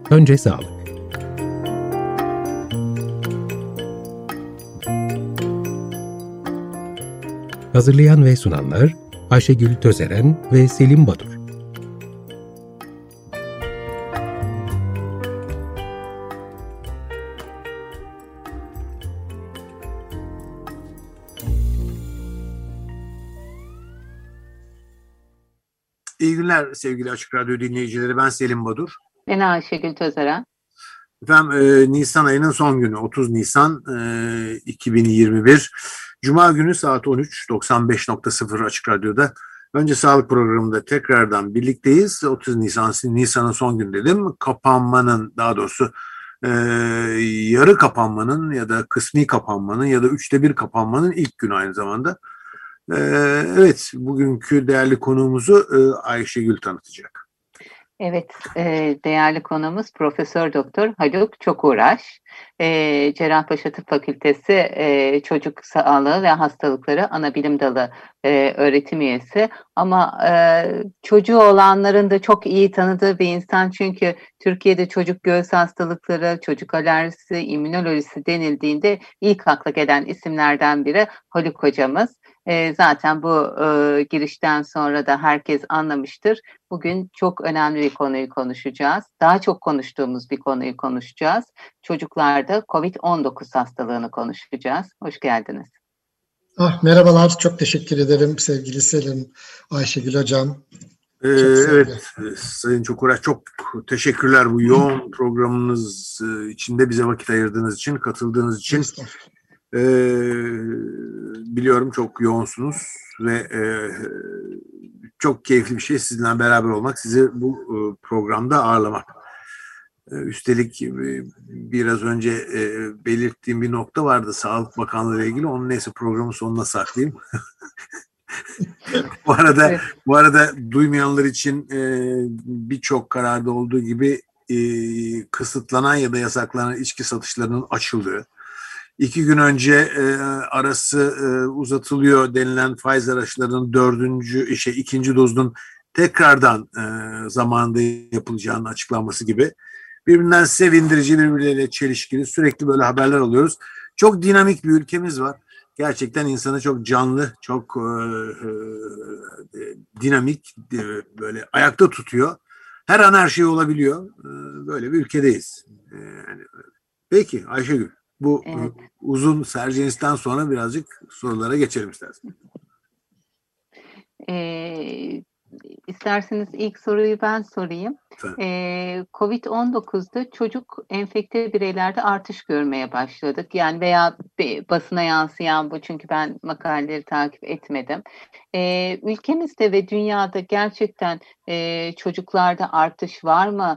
Önce sağlık. Hazırlayan ve sunanlar Ayşegül Tözeren ve Selim Badur. İyi günler sevgili Açık Radyo dinleyicileri. Ben Selim Badur. Ben Ayşegül Tözeren. Efendim Nisan ayının son günü 30 Nisan 2021. Cuma günü saat 13 95.0 Açık Radyo'da. Önce sağlık programında tekrardan birlikteyiz. 30 Nisan'ın son günü dedim. Kapanmanın, daha doğrusu yarı kapanmanın ya da kısmi kapanmanın ya da 1/3 kapanmanın ilk günü aynı zamanda. Evet, bugünkü değerli konuğumuzu Ayşegül tanıtacak. Evet, değerli konuğumuz Profesör Doktor Haluk Çokuğraş. Cerrahpaşa Tıp Fakültesi Çocuk Sağlığı ve Hastalıkları Anabilim Dalı öğretim üyesi. Ama çocuğu olanların da çok iyi tanıdığı bir insan, çünkü Türkiye'de çocuk göğüs hastalıkları, çocuk alerjisi, immünolojisi denildiğinde ilk akla gelen isimlerden biri Haluk hocamız. Zaten bu girişten sonra da herkes anlamıştır. Bugün çok önemli bir konuyu konuşacağız. Daha çok konuştuğumuz bir konuyu konuşacağız. Çocuklarda COVID-19 hastalığını konuşacağız. Hoş geldiniz. Merhabalar, çok teşekkür ederim sevgili Selim, Ayşegül Hocam. Evet, Sayın Çokuğraş, çok teşekkürler bu yoğun programınız içinde bize vakit ayırdığınız için, katıldığınız için. Biliyorum çok yoğunsunuz ve çok keyifli bir şey sizinle beraber olmak, sizi bu programda ağırlamak. Üstelik biraz önce belirttiğim bir nokta vardı Sağlık Bakanlığı ile ilgili. Onu neyse programın sonuna saklayayım. Bu arada duymayanlar için birçok kararda olduğu gibi kısıtlanan ya da yasaklanan içki satışlarının açıldığı, 2 gün önce arası uzatılıyor denilen Pfizer aşılarının 2. dozunun tekrardan zamanında yapılacağının açıklanması gibi birbirinden sevindirici, birbirleriyle çelişkili sürekli böyle haberler alıyoruz. Çok dinamik bir ülkemiz var. Gerçekten insanı çok canlı, çok dinamik, böyle ayakta tutuyor. Her an her şey olabiliyor. Böyle bir ülkedeyiz. Peki Ayşegül, bu evet, uzun serzenisten sonra birazcık sorulara geçelim istersen. İsterseniz ilk soruyu ben sorayım. COVID-19'da çocuk enfekte bireylerde artış görmeye başladık. Yani veya basına yansıyan bu, çünkü ben makaleleri takip etmedim. Ülkemizde ve dünyada gerçekten çocuklarda artış var mı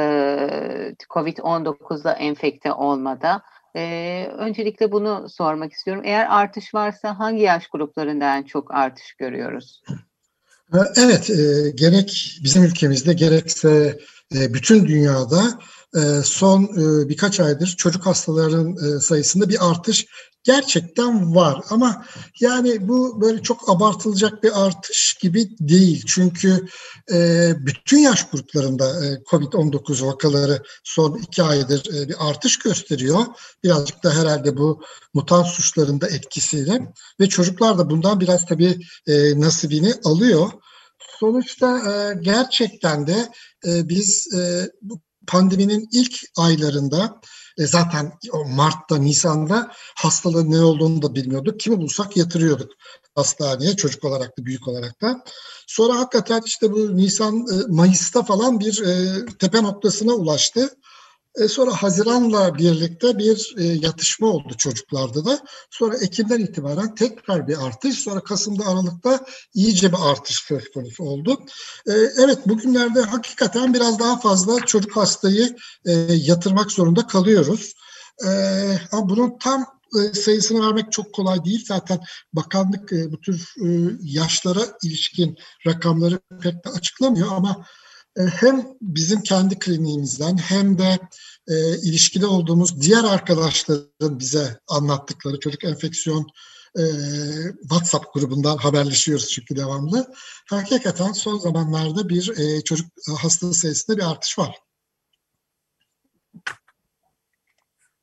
COVID-19'da enfekte olmada? Öncelikle bunu sormak istiyorum. Eğer artış varsa hangi yaş gruplarından çok artış görüyoruz? Evet, gerek bizim ülkemizde gerekse bütün dünyada son birkaç aydır çocuk hastalarının sayısında bir artış gerçekten var. Ama yani bu böyle çok abartılacak bir artış gibi değil. Çünkü bütün yaş gruplarında COVID-19 vakaları son 2 aydır bir artış gösteriyor. Birazcık da herhalde bu mutant suçların da etkisiyle ve çocuklar da bundan biraz tabii nasibini alıyor. Sonuçta gerçekten de biz bu pandeminin ilk aylarında zaten Mart'ta, Nisan'da hastalığın ne olduğunu da bilmiyorduk. Kimi bulsak yatırıyorduk hastaneye, çocuk olarak da büyük olarak da. Sonra hakikaten işte bu Nisan, Mayıs'ta falan bir tepe noktasına ulaştı. Sonra Haziran'la birlikte bir yatışma oldu çocuklarda da. Sonra Ekim'den itibaren tekrar bir artış. Sonra Kasım'da, Aralık'ta iyice bir artış söz konusu oldu. Evet, bugünlerde hakikaten biraz daha fazla çocuk hastayı yatırmak zorunda kalıyoruz. Ama bunun tam sayısını vermek çok kolay değil. Zaten bakanlık bu tür yaşlara ilişkin rakamları pek de açıklamıyor ama hem bizim kendi kliniğimizden hem de ilişkili olduğumuz diğer arkadaşların bize anlattıkları çocuk enfeksiyon WhatsApp grubundan haberleşiyoruz çünkü devamlı. Hakikaten son zamanlarda bir çocuk hasta sayısında bir artış var.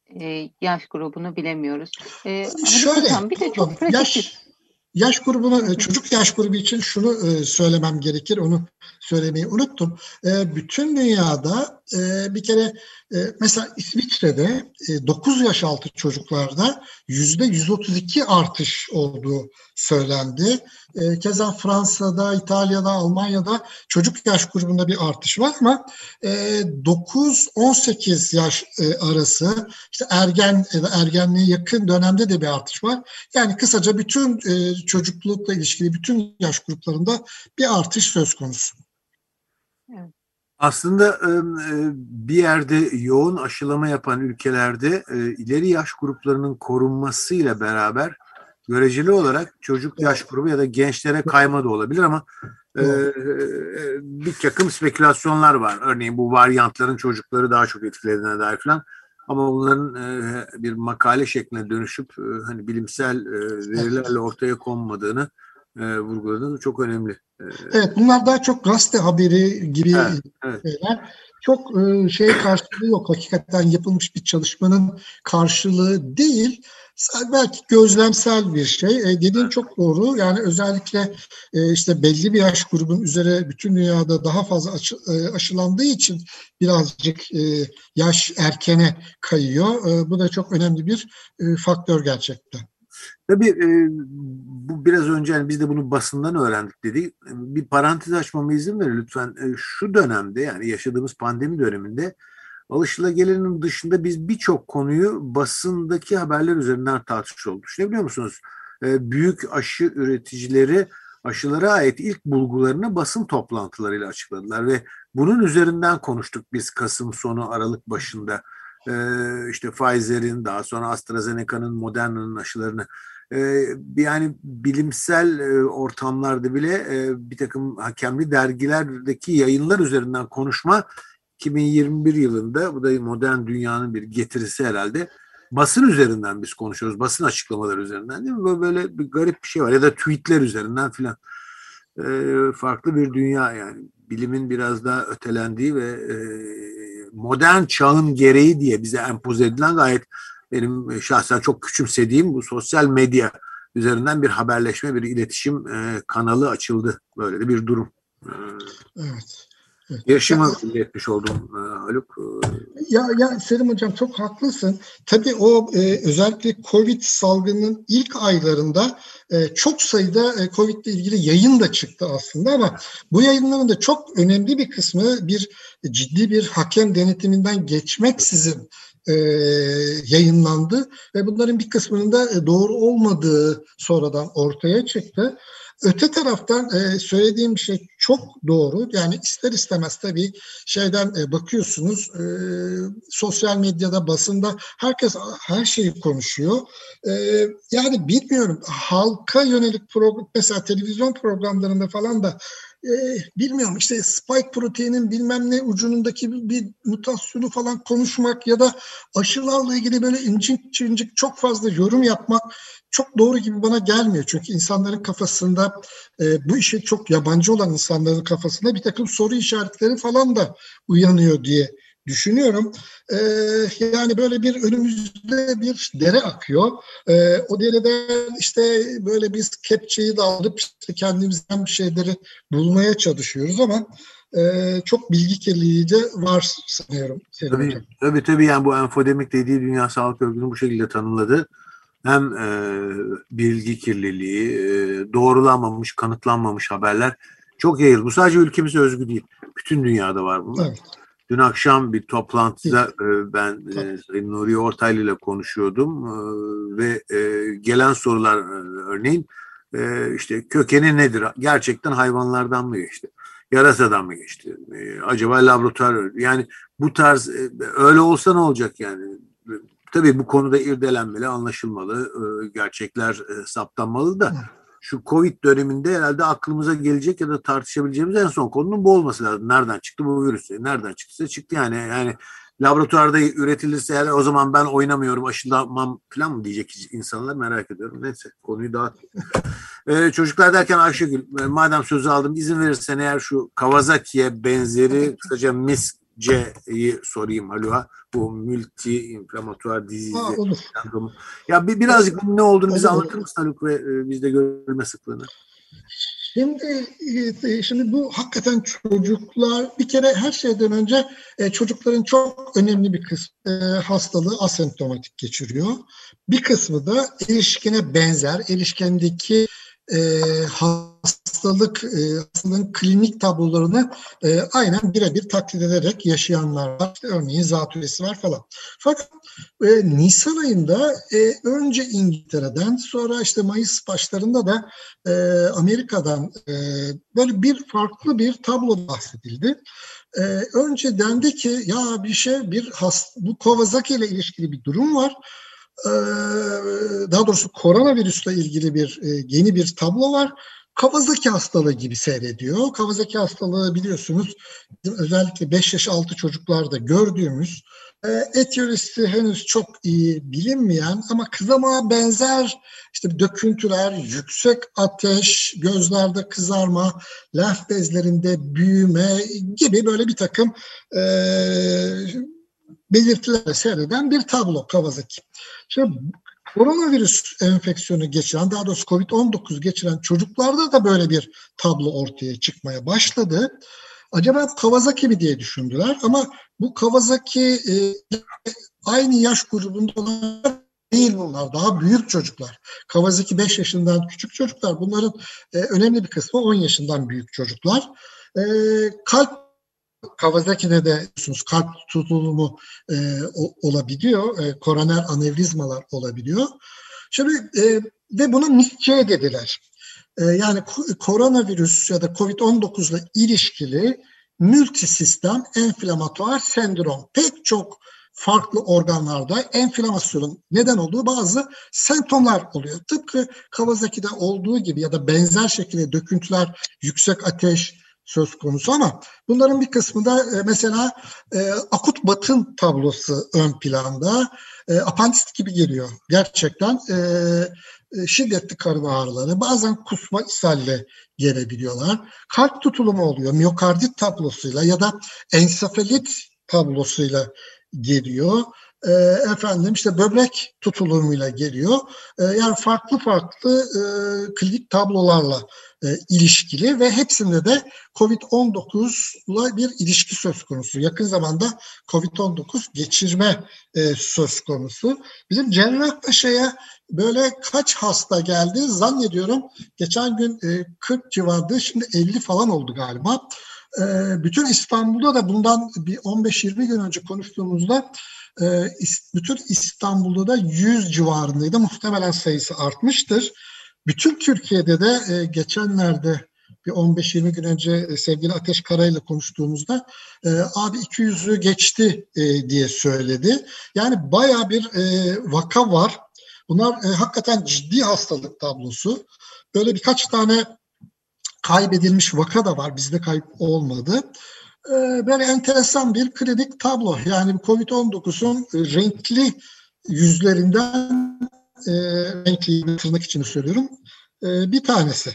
yaş grubunu bilemiyoruz. Şöyle, hocam, bir de çok pratik. Yaş grubuna, çocuk yaş grubu için şunu söylemem gerekir, onu söylemeyi unuttum. Bütün dünyada bir kere mesela İsviçre'de 9 yaş altı çocuklarda %132 artış olduğu söylendi. Keza Fransa'da, İtalya'da, Almanya'da çocuk yaş grubunda bir artış var ama 9-18 yaş arası, işte ergen ya da ergenliğe yakın dönemde de bir artış var. Yani kısaca bütün çocuklukla ilişkili bütün yaş gruplarında bir artış söz konusu. Evet. Aslında bir yerde yoğun aşılama yapan ülkelerde ileri yaş gruplarının korunmasıyla beraber göreceli olarak çocuk yaş grubu ya da gençlere kayma da olabilir ama bir takım spekülasyonlar var. Örneğin bu varyantların çocukları daha çok etkilediğine dair falan. Ama bunların bir makale şekline dönüşüp hani bilimsel verilerle ortaya konmadığını vurguladığınız çok önemli. Evet, bunlar daha çok gazete haberi gibi şeyler. Çok karşılığı yok. Hakikaten yapılmış bir çalışmanın karşılığı değil. Belki gözlemsel bir şey. Dediğin çok doğru. Yani özellikle işte belli bir yaş grubun üzere bütün dünyada daha fazla aşılandığı için birazcık yaş erkene kayıyor. Bu da çok önemli bir faktör gerçekten. Tabii bu biraz önce yani biz de bunu basından öğrendik dedik. Bir parantez açmama izin verin lütfen. Şu dönemde yani yaşadığımız pandemi döneminde alışılagelenin dışında biz birçok konuyu basındaki haberler üzerinden tartışıyoruz. Düşünebiliyor musunuz? Büyük aşı üreticileri aşılara ait ilk bulgularını basın toplantılarıyla açıkladılar ve bunun üzerinden konuştuk biz Kasım sonu Aralık başında. İşte Pfizer'in, daha sonra AstraZeneca'nın, Moderna'nın aşılarını yani bilimsel ortamlarda bile bir takım hakemli dergilerdeki yayınlar üzerinden konuşma 2021 yılında, bu da modern dünyanın bir getirisi herhalde, basın üzerinden biz konuşuyoruz. Basın açıklamaları üzerinden değil mi? Böyle bir garip bir şey var ya da tweetler üzerinden filan. Farklı bir dünya yani. Bilimin biraz daha ötelendiği ve modern çağın gereği diye bize empoze edilen gayet benim şahsen çok küçümsediğim bu sosyal medya üzerinden bir haberleşme, bir iletişim kanalı açıldı. Böyle de bir durum. Evet. Yaşımı etmiş oldum Haluk. Ya Selim Hocam çok haklısın. Tabii o özellikle Covid salgının ilk aylarında çok sayıda Covid ile ilgili yayın da çıktı aslında ama bu yayınların da çok önemli bir kısmı ciddi bir hakem denetiminden geçmeksizin yayınlandı ve bunların bir kısmının da doğru olmadığı sonradan ortaya çıktı. Öte taraftan söylediğim şey çok doğru. Yani ister istemez tabii şeyden bakıyorsunuz, sosyal medyada, basında herkes her şeyi konuşuyor. Yani bilmiyorum, halka yönelik mesela televizyon programlarında falan da bilmiyorum işte spike proteinin bilmem ne ucundaki bir mutasyonu falan konuşmak ya da aşılarla ilgili böyle incik çok fazla yorum yapmak çok doğru gibi bana gelmiyor. Çünkü insanların kafasında bu işe çok yabancı olan insanların kafasında bir takım soru işaretleri falan da uyanıyor diye düşünüyorum. Yani böyle bir önümüzde bir dere akıyor. O dereden işte böyle biz kepçeyi de alıp işte kendimizden bir şeyleri bulmaya çalışıyoruz ama çok bilgi kirliliği de var sanıyorum. Tabii yani bu enfodemik dediği Dünya Sağlık Örgütü bu şekilde tanımladı. Hem bilgi kirliliği, doğrulanmamış, kanıtlanmamış haberler çok yayıldı. Bu sadece ülkemize özgü değil. Bütün dünyada var bunlar. Evet. Dün akşam bir toplantıda ben Sayın Nuri Ortaylı ile konuşuyordum ve gelen sorular örneğin işte kökeni nedir? Gerçekten hayvanlardan mı geçti? Yarasadan mı geçti? Acaba laboratuvar, yani bu tarz öyle olsa ne olacak yani? Tabii bu konuda irdelenmeli, anlaşılmalı, gerçekler saptanmalı da şu Covid döneminde herhalde aklımıza gelecek ya da tartışabileceğimiz en son konunun bu olması lazım. Nereden çıktı bu virüs? Nereden çıktıysa çıktı yani laboratuvarda üretilirse eğer o zaman ben oynamıyorum, aşılamam falan mı diyecek insanlar, merak ediyorum. Neyse, konuyu dağıtmayayım. Çocuklar derken Ayşegül, madem sözü aldım, izin verirsen eğer şu Kawasaki'ye benzeri kısaca C'yi sorayım Haluk'a. Bu multi inflamatuar dizizi Olur. sendromu. Ya birazcık ne olduğunu bize Olur. anlatır mısın Haluk ve biz de görme sıklığını? Şimdi bu hakikaten çocuklar, bir kere her şeyden önce çocukların çok önemli bir kısmı hastalığı asemptomatik geçiriyor. Bir kısmı da erişkine benzer, erişkendeki hastalığın klinik tablolarını aynen birebir taklit ederek yaşayanlar var. İşte örneğin zatürresi var falan. Fakat Nisan ayında önce İngiltere'den, sonra işte Mayıs başlarında da Amerika'dan böyle farklı bir tablo bahsedildi. Önce dendi ki ya bu Kawasaki ile ilişkili bir durum var. Daha doğrusu koronavirüsle ilgili yeni bir tablo var. Kawasaki hastalığı gibi seyrediyor. Kawasaki hastalığı biliyorsunuz özellikle 5 yaş altı çocuklarda gördüğümüz etiyolojisi henüz çok iyi bilinmeyen ama kızamağa benzer işte döküntüler, yüksek ateş, gözlerde kızarma, lenf bezlerinde büyüme gibi böyle bir takım belirtiler seyreden bir tablo Kawasaki. Şimdi koronavirüs enfeksiyonu geçiren, daha doğrusu COVID-19 geçiren çocuklarda da böyle bir tablo ortaya çıkmaya başladı. Acaba Kawasaki mi diye düşündüler ama bu Kawasaki aynı yaş grubunda olanlar değil bunlar. Daha büyük çocuklar. Kawasaki 5 yaşından küçük çocuklar. Bunların önemli bir kısmı 10 yaşından büyük çocuklar. Kawasaki'de de kalp tutulumu olabiliyor. Koroner anevrizmalar olabiliyor. Şimdi ve buna MIS-C dediler. Yani koronavirüs ya da COVID-19 ile ilişkili multisistem enflamatuar sendrom. Pek çok farklı organlarda enflamasyonun neden olduğu bazı semptomlar oluyor. Tıpkı Kawasaki'de olduğu gibi ya da benzer şekilde döküntüler, yüksek ateş söz konusu ama bunların bir kısmında mesela akut batın tablosu ön planda, apandisit gibi geliyor. Gerçekten şiddetli karın ağrıları, bazen kusma ishalle gelebiliyorlar. Kalp tutulumu oluyor, miyokardit tablosuyla ya da ensefalit tablosuyla geliyor. İşte böbrek tutulumuyla geliyor. Yani farklı klinik tablolarla ilişkili ve hepsinde de COVID-19'la bir ilişki söz konusu. Yakın zamanda COVID-19 geçirme söz konusu. Bizim Cerrahpaşa'ya böyle kaç hasta geldi zannediyorum. Geçen gün 40 civarında, şimdi 50 falan oldu galiba. Bütün İstanbul'da da bundan bir 15-20 gün önce konuştuğumuzda bütün İstanbul'da da 100 civarındaydı. Muhtemelen sayısı artmıştır. Bütün Türkiye'de de geçenlerde bir 15-20 gün önce sevgili Ateş Kara ile konuştuğumuzda abi 200'ü geçti diye söyledi. Yani bayağı bir vaka var. Bunlar hakikaten ciddi hastalık tablosu. Böyle birkaç tane kaybedilmiş vaka da var. Bizde kayıp olmadı. Böyle enteresan bir klinik tablo. Yani COVID-19'un renkli yüzlerinden, renkli tırnak içini söylüyorum, bir tanesi.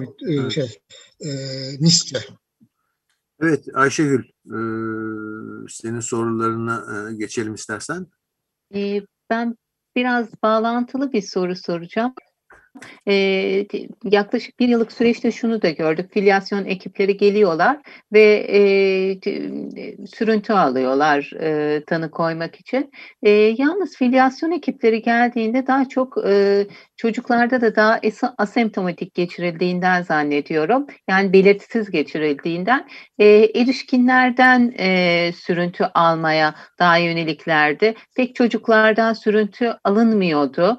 MIS-C. Evet Ayşegül, senin sorularına geçelim istersen. Ben biraz bağlantılı bir soru soracağım. Yaklaşık 1 yıllık süreçte şunu da gördük. Filyasyon ekipleri geliyorlar ve sürüntü alıyorlar tanı koymak için. Yalnız filyasyon ekipleri geldiğinde daha çok çocuklarda da daha asemptomatik geçirildiğinden zannediyorum. Yani belirtisiz geçirildiğinden erişkinlerden sürüntü almaya daha yöneliklerdi. Pek çocuklardan sürüntü alınmıyordu.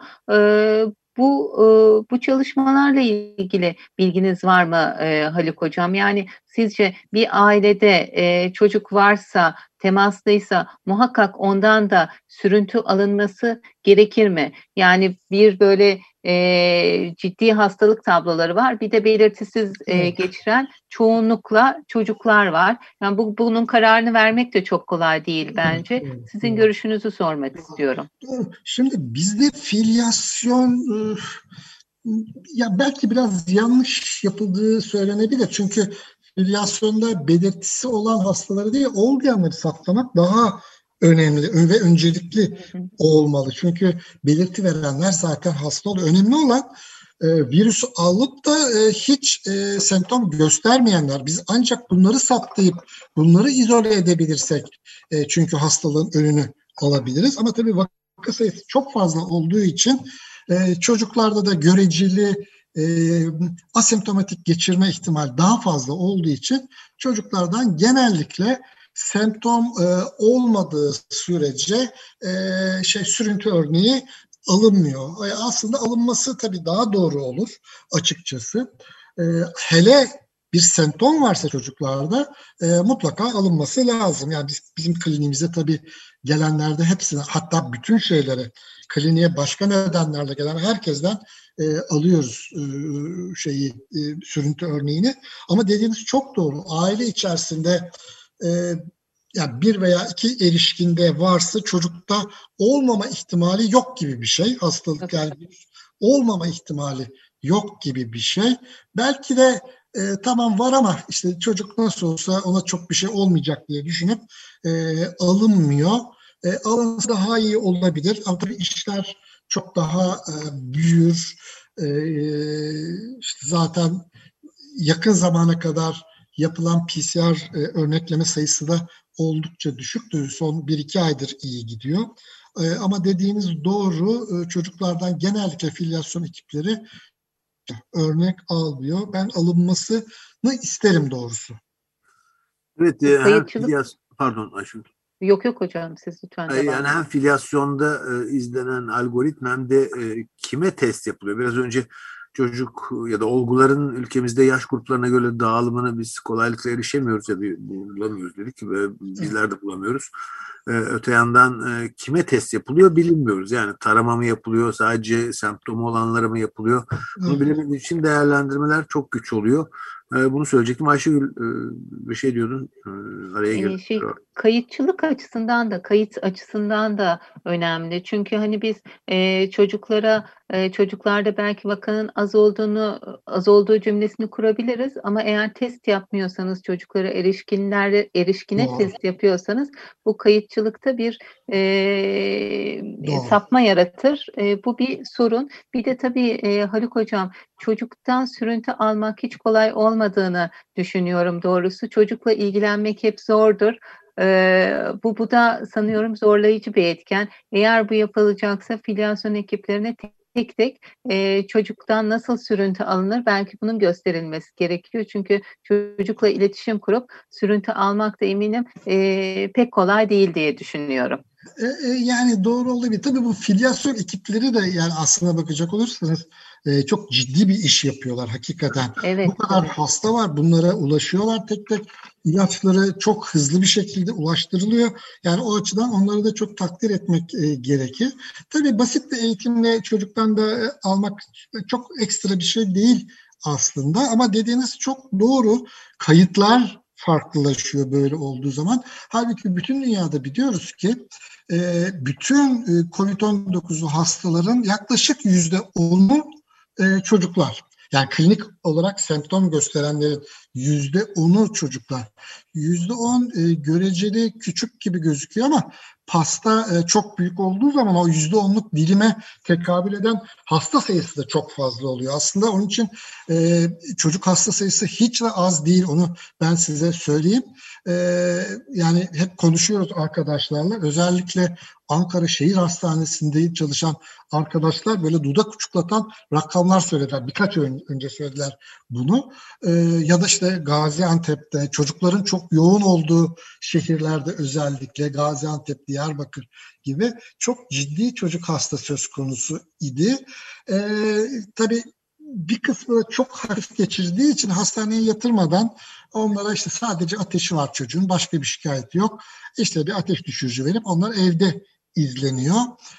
Bu çalışmalarla ilgili bilginiz var mı Haluk Hocam? Yani sizce bir ailede çocuk varsa, temaslıysa muhakkak ondan da sürüntü alınması gerekir mi? Yani bir böyle ciddi hastalık tabloları var. Bir de belirtisiz geçiren çoğunlukla çocuklar var. Yani bunun kararını vermek de çok kolay değil bence. Sizin görüşünüzü sormak istiyorum. Şimdi bizde filyasyon ya belki biraz yanlış yapıldığı söylenebilir. Çünkü filyasyonda belirtisi olan hastaları değil, olmayanları saptamak daha önemli ve öncelikli olmalı. Çünkü belirti verenler zaten hasta oluyor. Önemli olan virüsü alıp da hiç semptom göstermeyenler. Biz ancak bunları saptayıp bunları izole edebilirsek çünkü hastalığın önünü alabiliriz. Ama tabii vaka sayısı çok fazla olduğu için çocuklarda da göreceli asemptomatik geçirme ihtimali daha fazla olduğu için çocuklardan genellikle semptom olmadığı sürece sürüntü örneği alınmıyor. Aslında alınması tabii daha doğru olur açıkçası. Hele bir semptom varsa çocuklarda mutlaka alınması lazım. Yani bizim kliniğimize tabii gelenlerde hepsine, hatta bütün şeyleri, kliniğe başka nedenlerle gelen herkesten alıyoruz sürüntü örneğini. Ama dediğiniz çok doğru. Aile içerisinde yani bir veya iki erişkinde varsa çocukta olmama ihtimali yok gibi bir şey. Hastalık yani olmama ihtimali yok gibi bir şey. Belki de tamam var ama işte çocuk nasıl olsa ona çok bir şey olmayacak diye düşünüp alınmıyor. Alınsa daha iyi olabilir. Ama tabii işler çok daha büyür. İşte zaten yakın zamana kadar yapılan PCR örnekleme sayısı da oldukça düşüktü. Son 1-2 aydır iyi gidiyor. Ama dediğiniz doğru, çocuklardan genellikle filyasyon ekipleri örnek almıyor. Ben alınmasını isterim doğrusu. Evet, pardon Ayşe. Yok hocam, siz lütfen devam edin. Yani hem filyasyonda izlenen algoritma hem de kime test yapılıyor? Biraz önce çocuk ya da olguların ülkemizde yaş gruplarına göre dağılımını biz kolaylıkla erişemiyoruz ya da bulamıyoruz dedik ve bizler de bulamıyoruz. Öte yandan kime test yapılıyor bilinmiyoruz. Yani tarama mı yapılıyor, sadece semptomu olanlara mı yapılıyor? Bunu bilemediği için değerlendirmeler çok güç oluyor. Bunu söyleyecektim. Ayşegül bir şey diyordun. Araya girdim. Kayıtçılık açısından da, kayıt açısından da önemli. Çünkü hani biz çocuklarda belki vakanın az olduğu cümlesini kurabiliriz ama eğer test yapmıyorsanız, çocuklara erişkine test yapıyorsanız bu kayıtçılıkta bir sapma yaratır. Bu bir sorun. Bir de tabii Haluk hocam, çocuktan sürüntü almak hiç kolay olmadığını düşünüyorum doğrusu. Çocukla ilgilenmek hep zordur. Bu da sanıyorum zorlayıcı bir etken. Eğer bu yapılacaksa filyasyon ekiplerine tek tek çocuktan nasıl sürüntü alınır belki bunun gösterilmesi gerekiyor. Çünkü çocukla iletişim kurup sürüntü almak da eminim pek kolay değil diye düşünüyorum. Yani doğru olabilir. Tabii bu filyasyon ekipleri de yani aslına bakacak olursanız çok ciddi bir iş yapıyorlar hakikaten. Evet, bu kadar hasta var, bunlara ulaşıyorlar tek tek. İlaçları çok hızlı bir şekilde ulaştırılıyor. Yani o açıdan onları da çok takdir etmek gerekir. Tabii basit bir eğitimle çocuktan da almak çok ekstra bir şey değil aslında. Ama dediğiniz çok doğru. Kayıtlar farklılaşıyor böyle olduğu zaman. Halbuki bütün dünyada biliyoruz ki bütün COVID-19 hastaların yaklaşık %10'u çocuklar. Yani klinik olarak semptom gösterenlerin %10'u çocuklar. %10 göreceli küçük gibi gözüküyor ama pasta çok büyük olduğu zaman o %10'luk dilime tekabül eden hasta sayısı da çok fazla oluyor. Aslında onun için çocuk hasta sayısı hiç de az değil, onu ben size söyleyeyim. Yani hep konuşuyoruz arkadaşlarla. Özellikle Ankara Şehir Hastanesi'nde çalışan arkadaşlar böyle dudak uçuklatan rakamlar söylediler. Birkaç önce söylediler bunu. Ya da işte Gaziantep'te çocukların çok yoğun olduğu şehirlerde, özellikle Gaziantep, Diyarbakır gibi çok ciddi çocuk hasta söz konusu idi. Tabii bir kısmı çok hafif geçirdiği için hastaneye yatırmadan onlara işte sadece ateşi var çocuğun, başka bir şikayeti yok. İşte bir ateş düşürücü verip onlar evde izleniyor.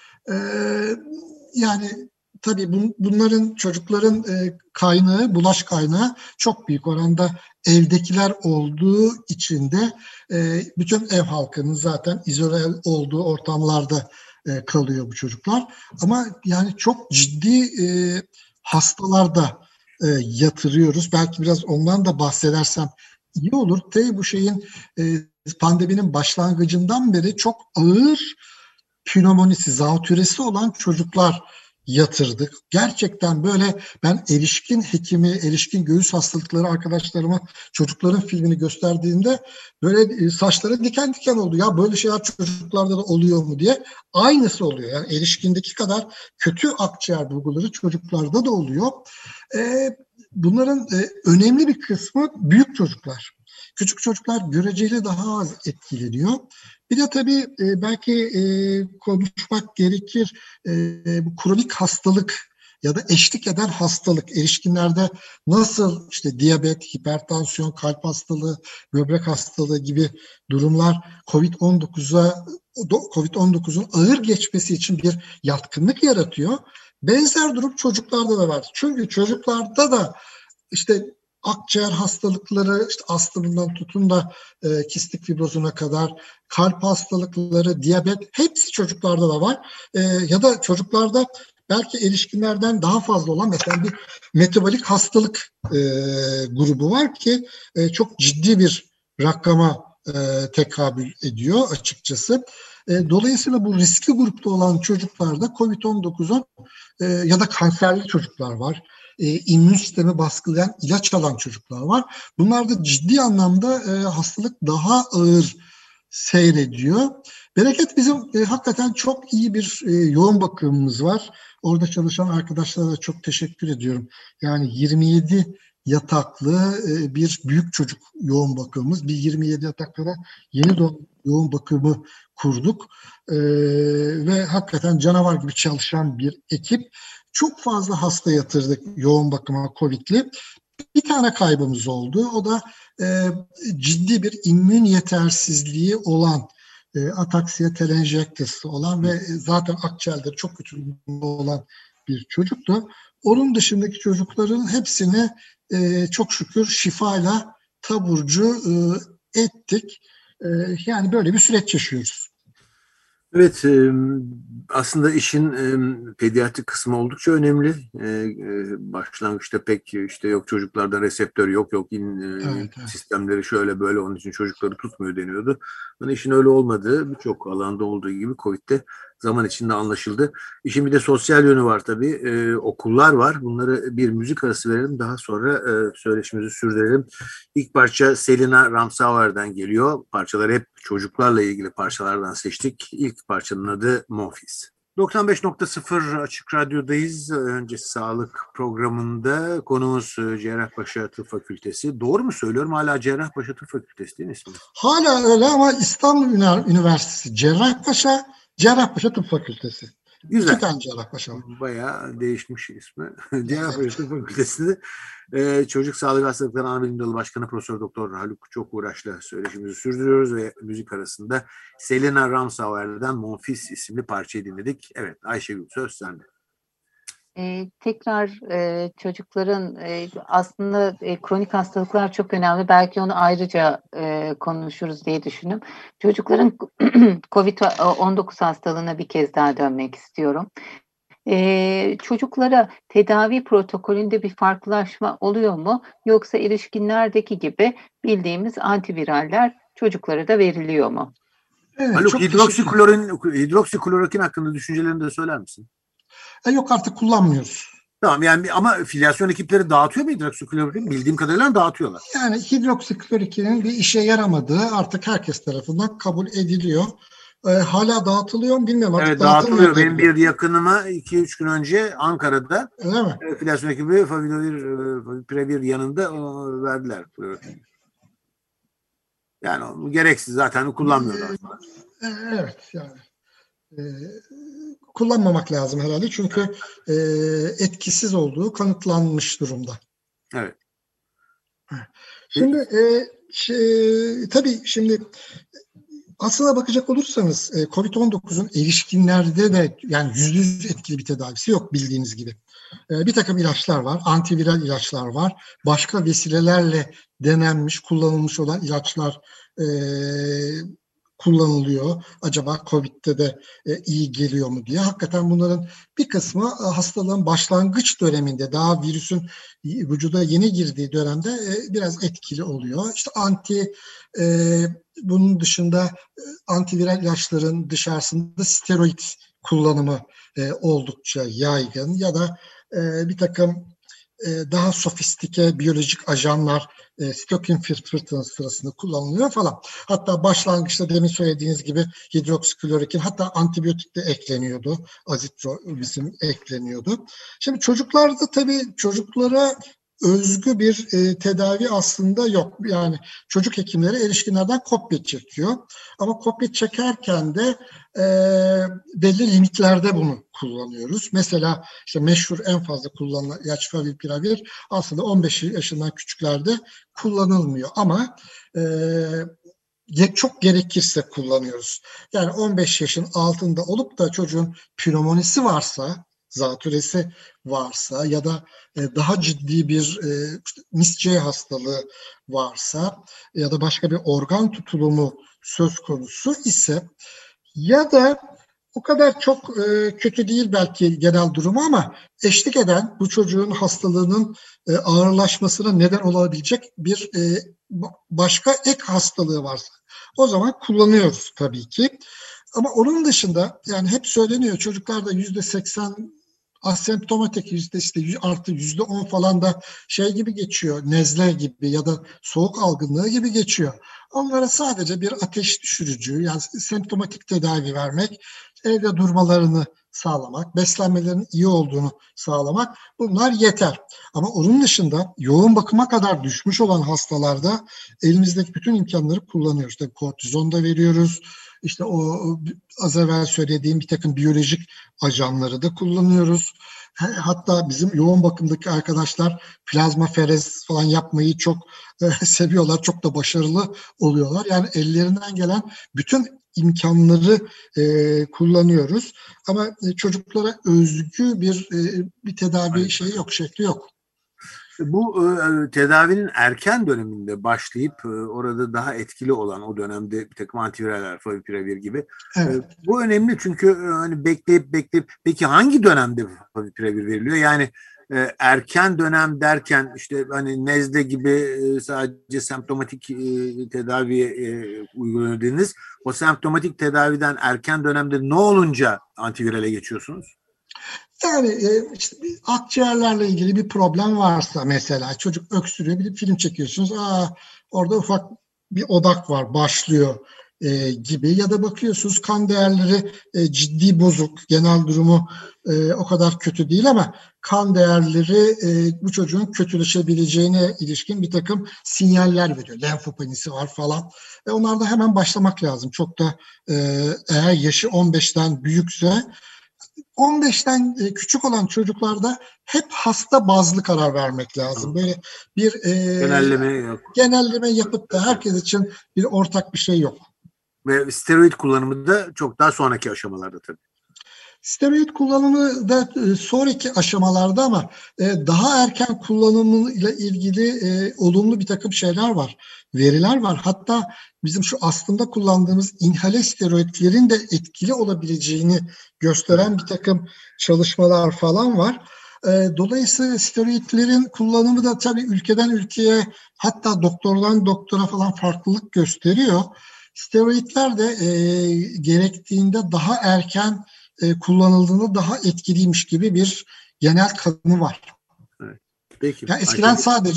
Yani tabii bunların, çocukların kaynağı, bulaş kaynağı çok büyük oranda evdekiler olduğu için de bütün ev halkının zaten izole olduğu ortamlarda kalıyor bu çocuklar. Ama yani çok ciddi hastalarda yatırıyoruz. Belki biraz ondan da bahsedersem iyi olur. Bu şeyin pandeminin başlangıcından beri çok ağır pnömonisi, zatürresi olan çocuklar yatırdık. Gerçekten böyle ben erişkin hekimi, erişkin göğüs hastalıkları arkadaşlarıma çocukların filmini gösterdiğimde böyle saçları diken diken oldu. Ya böyle şeyler çocuklarda da oluyor mu diye. Aynısı oluyor. Yani erişkindeki kadar kötü akciğer bulguları çocuklarda da oluyor. Bunların önemli bir kısmı büyük çocuklar. Küçük çocuklar göreceli daha az etkileniyor. Bir de tabii belki konuşmak gerekir, bu kronik hastalık ya da eşlik eden hastalık erişkinlerde nasıl işte diyabet, hipertansiyon, kalp hastalığı, böbrek hastalığı gibi durumlar COVID-19'un ağır geçmesi için bir yatkınlık yaratıyor. Benzer durum çocuklarda da var. Çünkü çocuklarda da işte akciğer hastalıkları, işte astımından tutun da kistik fibrozuna kadar, kalp hastalıkları, diyabet hepsi çocuklarda da var. Ya da çocuklarda belki erişkinlerden daha fazla olan mesela bir metabolik hastalık grubu var ki çok ciddi bir rakama tekabül ediyor açıkçası. Dolayısıyla bu riskli grupta olan çocuklarda COVID-19'un ya da kanserli çocuklar var. İmmün sistemi baskılayan ilaç alan çocuklar var. Bunlarda ciddi anlamda hastalık daha ağır seyrediyor. Bereket bizim hakikaten çok iyi bir yoğun bakımımız var. Orada çalışan arkadaşlara da çok teşekkür ediyorum. Yani 27 yataklı bir büyük çocuk yoğun bakımımız. Bir 27 yataklı da yeni doğum yoğun bakımı kurduk. Ve hakikaten canavar gibi çalışan bir ekip. Çok fazla hasta yatırdık yoğun bakıma COVID'li. Bir tane kaybımız oldu. O da ciddi bir immün yetersizliği olan, ataksiya telangiectasi olan ve zaten akciğerleri çok kötü olan bir çocuktu. Onun dışındaki çocukların hepsini çok şükür şifayla taburcu ettik. Yani böyle bir süreç yaşıyoruz. Evet, aslında işin pediatrik kısmı oldukça önemli. Başlangıçta pek işte yok çocuklarda reseptör yok Evet. sistemleri şöyle böyle onun için çocukları tutmuyor deniyordu. Ama işin öyle olmadığı birçok alanda olduğu gibi COVID'de zaman içinde anlaşıldı. İşin bir de sosyal yönü var tabii. Okullar var. Bunları bir müzik arası verelim. Daha sonra söyleşimizi sürdürelim. İlk parça Selina Ramsauer'den geliyor. Parçaları hep çocuklarla ilgili parçalardan seçtik. İlk parçanın adı Monfils. 95.0 Açık Radyo'dayız. Öncesi Sağlık programında konumuz Cerrahpaşa Tıp Fakültesi. Doğru mu söylüyorum? Hala Cerrahpaşa Tıp Fakültesi değil mi ismi? Hala öyle ama İstanbul Üniversitesi Cerrahpaşa Tıp Fakültesi. Güzel. 2 tane Cerrahpaşa var. Bayağı değişmiş ismi. Cerrahpaşa Tıp Fakültesi'nde Çocuk Sağlığı Hastalıkları Anabilim Dalı Başkanı Profesör Doktor Haluk Çokuğraş'la söyleşimizi sürdürüyoruz ve müzik arasında Selina Ramsauer'den Monfils isimli parçayı dinledik. Evet, Ayşegül söz sende. Tekrar çocukların aslında kronik hastalıklar çok önemli. Belki onu ayrıca konuşuruz diye düşündüm. Çocukların COVID-19 hastalığına bir kez daha dönmek istiyorum. Çocuklara tedavi protokolünde bir farklılaşma oluyor mu? Yoksa erişkinlerdeki gibi bildiğimiz antiviraller çocuklara da veriliyor mu? Evet, Haluk, hidroksiklorokin hakkında düşüncelerini de söyler misin? Yok, artık kullanmıyoruz. Tamam, yani ama filyasyon ekipleri dağıtıyor mu hidroksiklorokin? Bildiğim kadarıyla dağıtıyorlar. Yani hidroksiklorokinin bir işe yaramadığı artık herkes tarafından kabul ediliyor. Hala dağıtılıyor mu bilmiyorum. Evet, dağıtılıyor. Benim bir yakınıma 2-3 gün önce Ankara'da filyasyon ekibi Favipiravir yanında verdiler. Yani gereksiz, zaten kullanmıyorlar. Evet, yani kullanmamak lazım herhalde çünkü etkisiz olduğu kanıtlanmış durumda. Evet. Şimdi tabii şimdi aslına bakacak olursanız COVID-19'un erişkinlerde de yani %100 etkili bir tedavisi yok bildiğiniz gibi. Bir takım ilaçlar var, antiviral ilaçlar var, başka vesilelerle denenmiş, kullanılmış olan ilaçlar kullanılıyor. Acaba Covid'de de iyi geliyor mu diye. Hakikaten bunların bir kısmı hastalığın başlangıç döneminde, daha virüsün vücuda yeni girdiği dönemde biraz etkili oluyor. İşte bunun dışında antiviral ilaçların dışarısında steroid kullanımı oldukça yaygın ya da bir takım daha sofistike biyolojik ajanlar sitokin fırtınası sırasında kullanılıyor falan. Hatta başlangıçta demin söylediğiniz gibi hidroksiklorokin, hatta antibiyotik de ekleniyordu. Azitromysin ekleniyordu. Şimdi çocuklarda tabii çocuklara özgü bir tedavi aslında yok. Yani çocuk hekimleri erişkinlerden kopya çekiyor. Ama kopya çekerken de belli limitlerde bunu kullanıyoruz. Mesela işte meşhur en fazla kullanılan ilaç favipiravir aslında 15 yaşından küçüklerde kullanılmıyor. Ama çok gerekirse kullanıyoruz. Yani 15 yaşın altında olup da çocuğun pnömonisi varsa, zatürresi varsa ya da daha ciddi bir mis-C hastalığı varsa ya da başka bir organ tutulumu söz konusu ise ya da o kadar çok kötü değil belki genel durumu ama eşlik eden bu çocuğun hastalığının ağırlaşmasına neden olabilecek bir başka ek hastalığı varsa o zaman kullanıyoruz tabii ki. Ama onun dışında yani hep söyleniyor çocuklarda %80 asemptomatik, artı %10 falan da şey gibi geçiyor, nezle gibi ya da soğuk algınlığı gibi geçiyor. Onlara sadece bir ateş düşürücü, yani semptomatik tedavi vermek, evde durmalarını sağlamak, beslenmelerinin iyi olduğunu sağlamak, bunlar yeter. Ama onun dışında yoğun bakıma kadar düşmüş olan hastalarda elimizdeki bütün imkanları kullanıyoruz. İşte kortizon da veriyoruz. İşte o az evvel söylediğim bir takım biyolojik ajanları da kullanıyoruz. Hatta bizim yoğun bakımdaki arkadaşlar plazmaferez falan yapmayı çok seviyorlar. Çok da başarılı oluyorlar. Yani ellerinden gelen bütün imkanları kullanıyoruz. Ama çocuklara özgü bir tedavi şeyi yok, şekli yok. Bu tedavinin erken döneminde başlayıp orada daha etkili olan o dönemde bir takım antiviraller, favipiravir gibi. Evet. Bu önemli çünkü hani bekleyip peki hangi dönemde favipiravir veriliyor? Yani erken dönem derken işte hani nezle gibi sadece semptomatik tedaviye uygulanıyor dediniz. O semptomatik tedaviden erken dönemde ne olunca antivirale geçiyorsunuz? Yani işte akciğerlerle ilgili bir problem varsa mesela çocuk öksürüyor, bir film çekiyorsunuz. Orada ufak bir odak var, başlıyor gibi ya da bakıyorsunuz kan değerleri ciddi bozuk, genel durumu o kadar kötü değil ama kan değerleri bu çocuğun kötüleşebileceğine ilişkin bir takım sinyaller veriyor. Lenfopenisi var falan. Onlarda hemen başlamak lazım. Çok da eğer yaşı 15'ten büyükse 15'ten küçük olan çocuklarda hep hasta bazlı karar vermek lazım. Böyle bir genelleme yapıp da herkes için bir ortak bir şey yok. Ve steroid kullanımı da çok daha sonraki aşamalarda tabii. Steroid kullanımı da sonraki aşamalarda ama daha erken kullanımıyla ilgili olumlu bir takım şeyler var, veriler var. Hatta bizim şu aslında kullandığımız inhale steroidlerin de etkili olabileceğini gösteren bir takım çalışmalar falan var. Dolayısıyla steroidlerin kullanımı da tabii ülkeden ülkeye hatta doktordan doktora falan farklılık gösteriyor. Steroidler de gerektiğinde daha erken kullanıldığında daha etkiliymiş gibi bir genel kanı var. Evet. Peki. Yani eskiden sadece